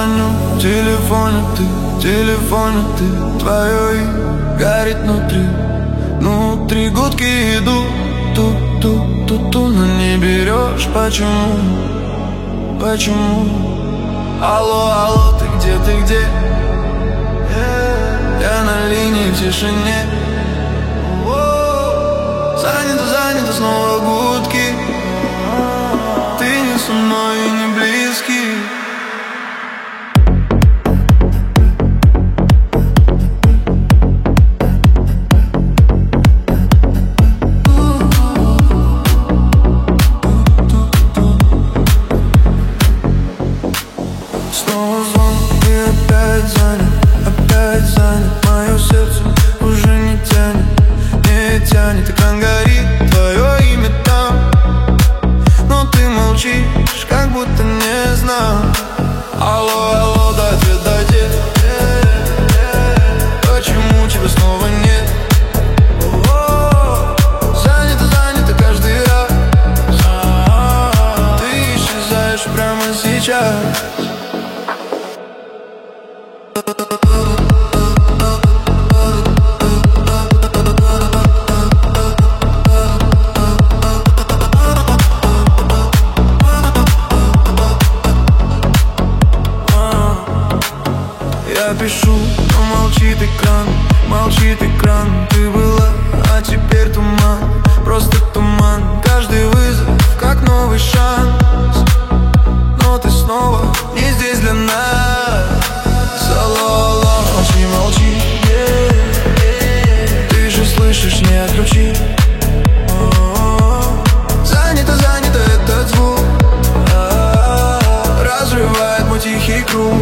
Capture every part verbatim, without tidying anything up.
звоню, в телефоне ты, в телефоне ты. Твое имя горит внутри, внутри гудки идут. Ту-ту-ту-ту, но не берешь, почему? Почему? Алло, алло, ты где, ты где? Я на линии в тишине. Занято, занято, снова гудки. Ты не со мной и не близкий. Снова звон и опять занят, опять занят. Мое сердце уже не тянет, не тянет. Экран горит, твое имя там, но ты молчишь, как будто не знал. Алло, алло, дай ответ, дай ответ. Почему тебя снова нет? Занято, занято каждый раз. Ты исчезаешь прямо сейчас. Я пишу, но молчит экран, молчит экран. Ты была, а теперь туман, просто туман. Каждый вызов, как новый шанс, но ты снова не здесь для нас. Алло, алло, молчи, молчи, yeah. Ты же слышишь, не отключи. Занято, занято этот звук, разрывает мой тихий круг.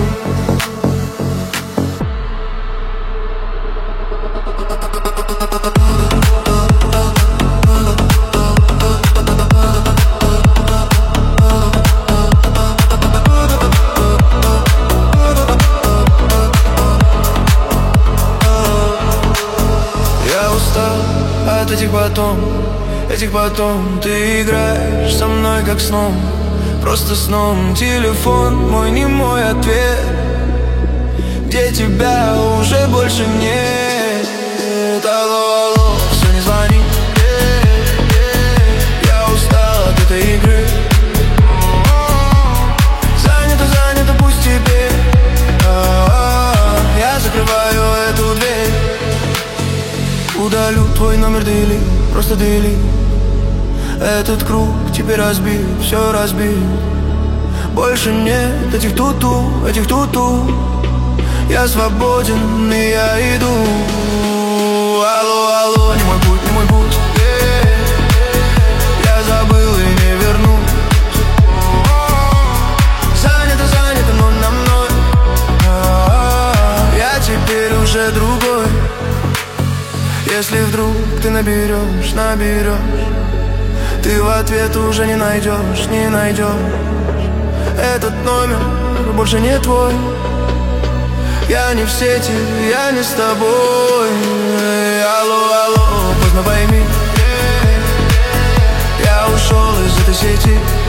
От этих потом, этих потом. Ты играешь со мной как сном, просто сном. Телефон мой не мой ответ, где тебя уже больше нет. Алло, алло, все не звони. Я устал от этой игры. Занято, занято, пусть теперь. Я закрываю эту дверь. Удалю твой номер, дели, просто дели. Этот круг теперь разбит, все разбит. Больше нет этих ту-ту, этих ту-ту. Я свободен и я иду. Алло, алло, не мой путь, не мой путь, yeah. Я забыл и не верну. Занято, занято, но на мной. Я теперь уже другой. Если вдруг ты наберешь, наберешь, ты в ответ уже не найдешь, не найдешь. Этот номер больше не твой. Я не в сети, я не с тобой. Алло, алло, поздно пойми, я ушел из этой сети.